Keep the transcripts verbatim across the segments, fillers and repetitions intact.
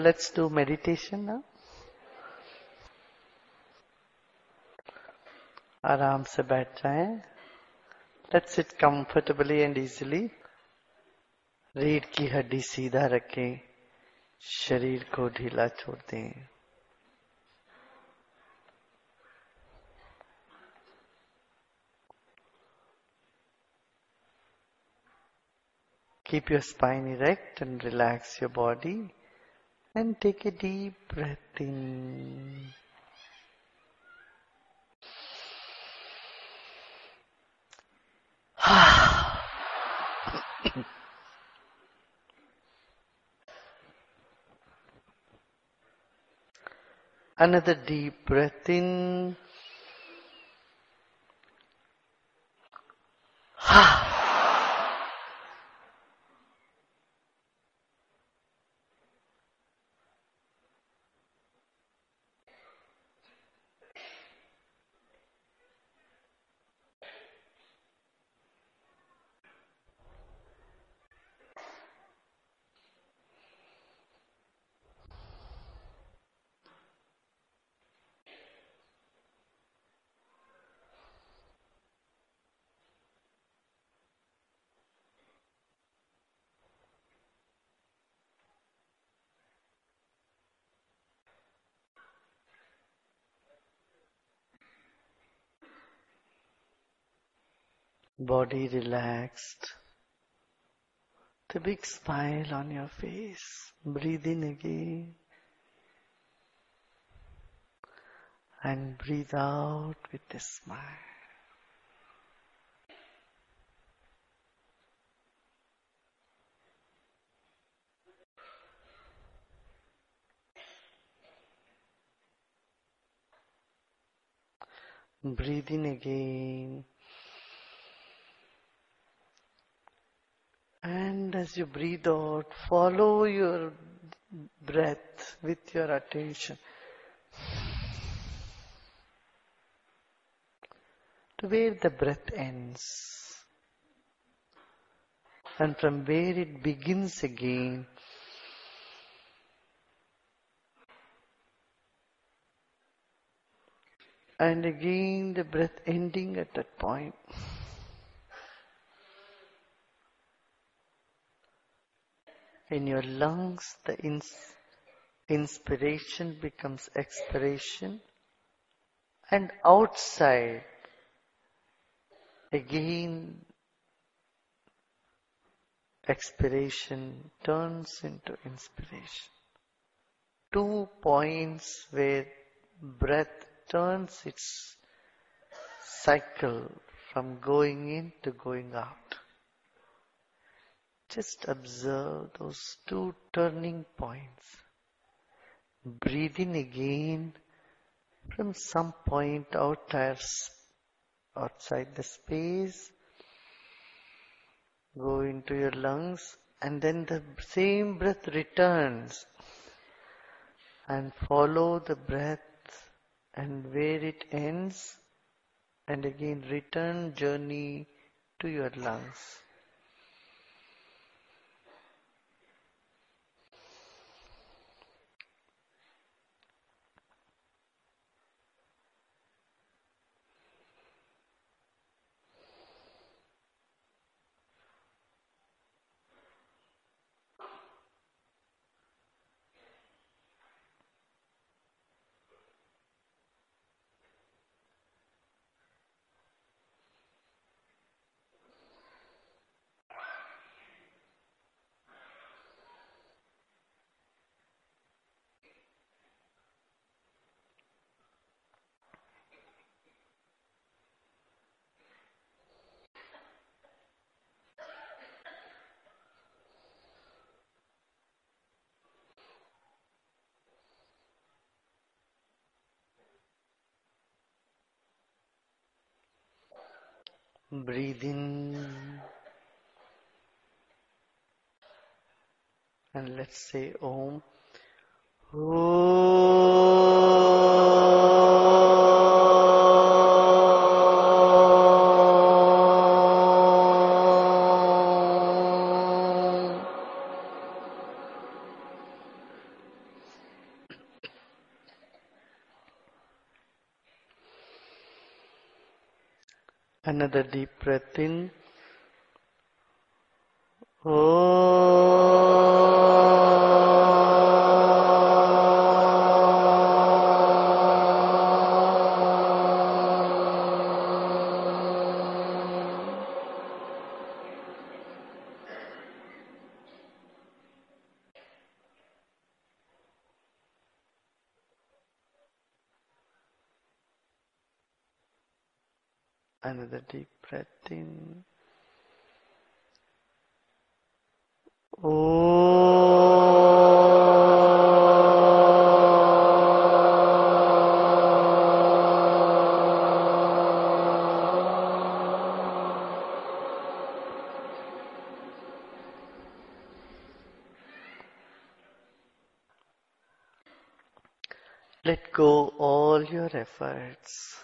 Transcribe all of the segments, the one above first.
let's do meditation now. आराम से बैठ जाएं. Let's sit comfortably and easily. रीढ़ की हड्डी सीधा रखें. शरीर को ढीला छोड़ दें. Keep your spine erect and relax your body. And take a deep breath in. Another deep breath in. Body relaxed. The big smile on your face. Breathe in again. And breathe out with a smile. Breathe in again. And as you breathe out, follow your breath with your attention to where the breath ends. And from where it begins again, and again the breath ending at that point. In your lungs, the ins- inspiration becomes expiration, and outside, again, expiration turns into inspiration. Two points where breath turns its cycle from going in to going out. Just observe those two turning points. Breathe in again from some point outside the space. Go into your lungs, and then the same breath returns. And follow the breath, and where it ends, and again return journey to your lungs. Breathe in, and let's say Om. Another deep breath in. Oh. Another deep breath in. Let go all your efforts.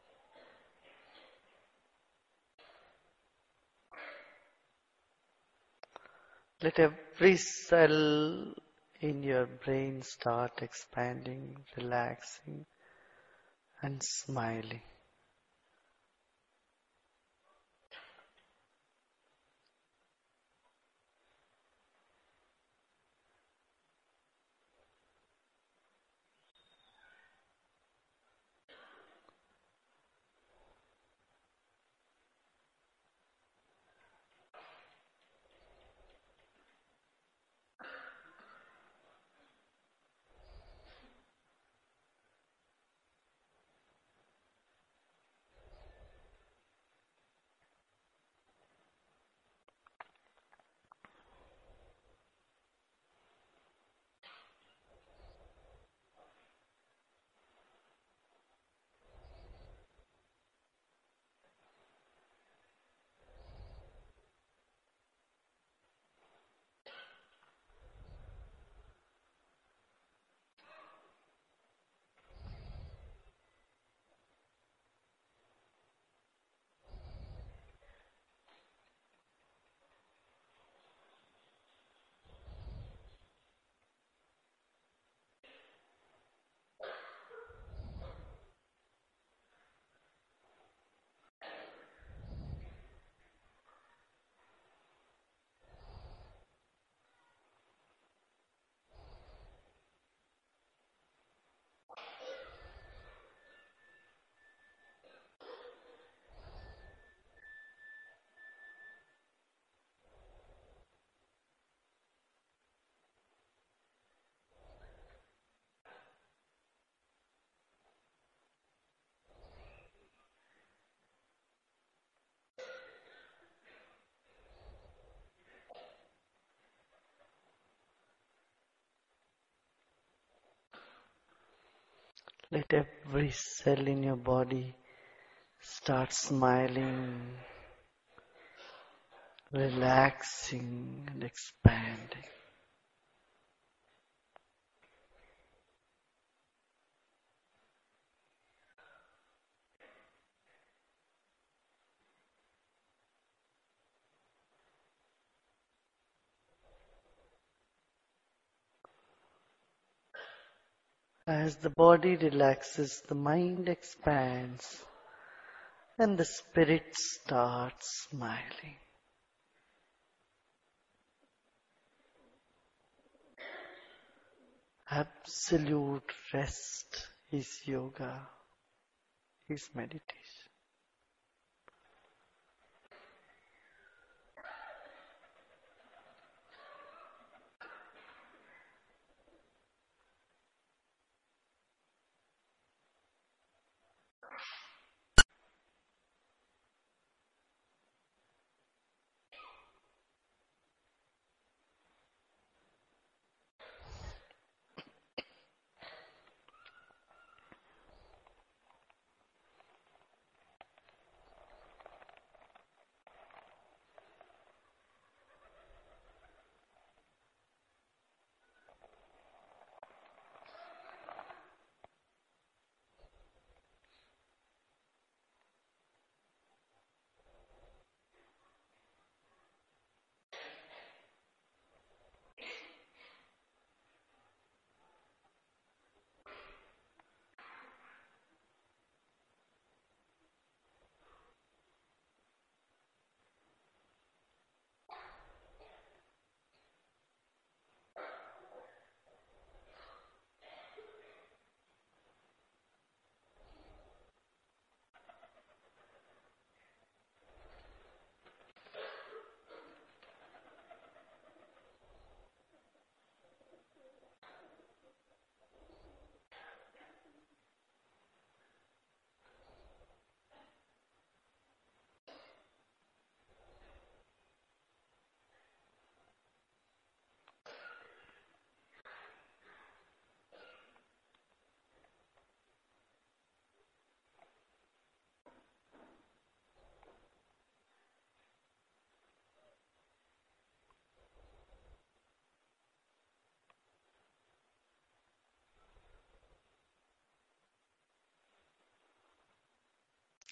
Let every cell in your brain start expanding, relaxing, and smiling. Let every cell in your body start smiling, relaxing, and expanding. As the body relaxes, the mind expands and the spirit starts smiling. Absolute rest is yoga, is meditation.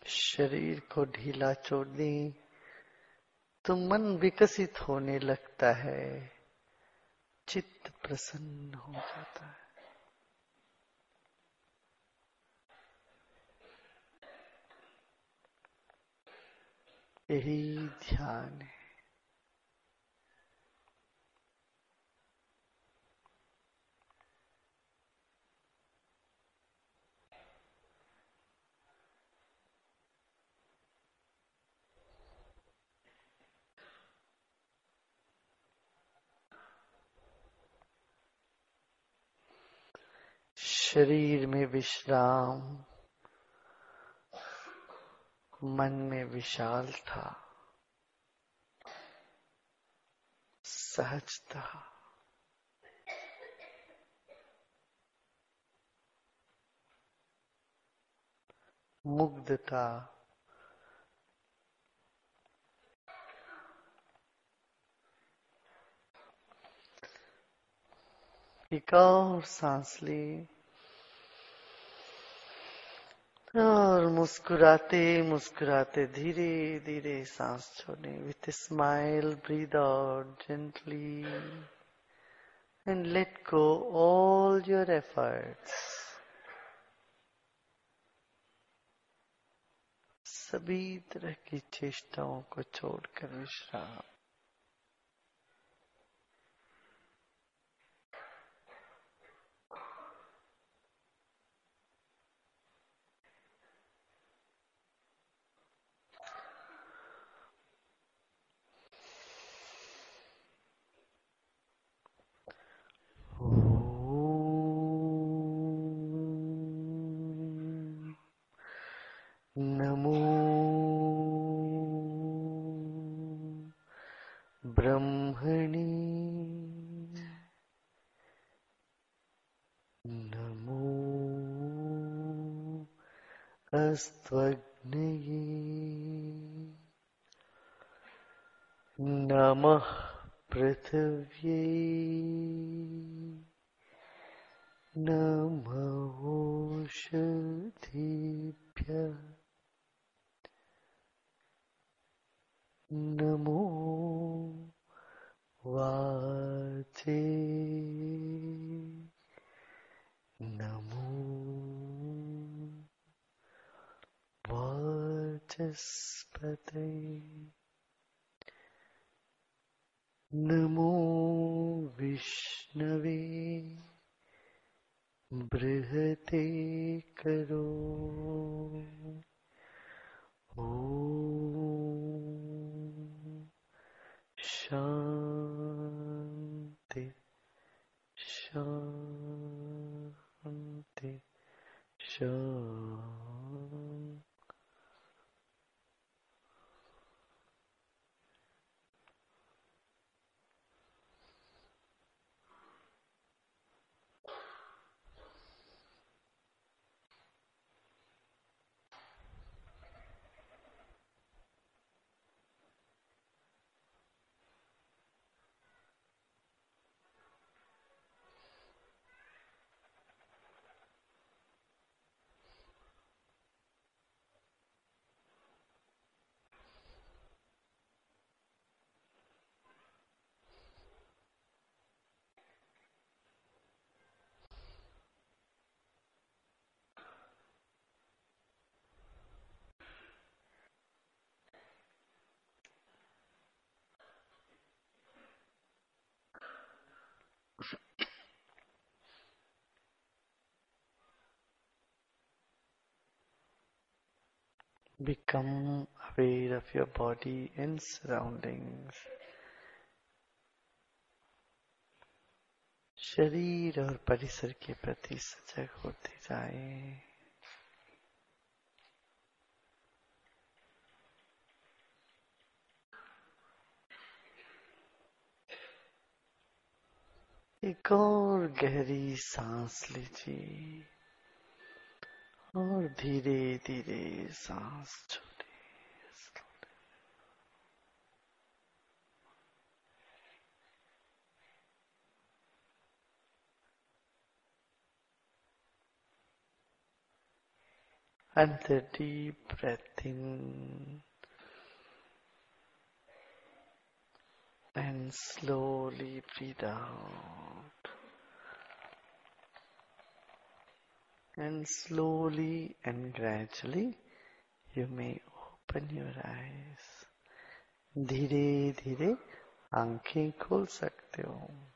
शरीर को ढीला छोड़ दें तो मन विकसित होने लगता है, चित्त प्रसन्न हो जाता है। यही ध्यान है। शरीर में विश्राम, मन में विशाल था, सहजता, मुग्धता, एक और सांस ली और मुस्कुराते मुस्कुराते धीरे धीरे सांस छोड़े। With smile breathe out gently and let go all your efforts. सभी तरह की चेष्टाओं को छोड़कर विश्राम। नमो ब्रह्मणि, नमो अस्त्वग्नये, नमः पृथिव्यै, नमः ओषधीभ्यः, नमो वाचे, नमो वाचस्पते, नमो विष्णवे बृहते करो। ओम शांति शांति शांति। Become aware of your body and surroundings. शरीर और परिसर के प्रति सजग होते जाएं। एक और गहरी सांस लीजिए और धीरे धीरे सांस छोड़िए। and the deep breath in. And slowly breathe out. And slowly and gradually you may open your eyes. धीरे धीरे आंखें खोल सकते हो.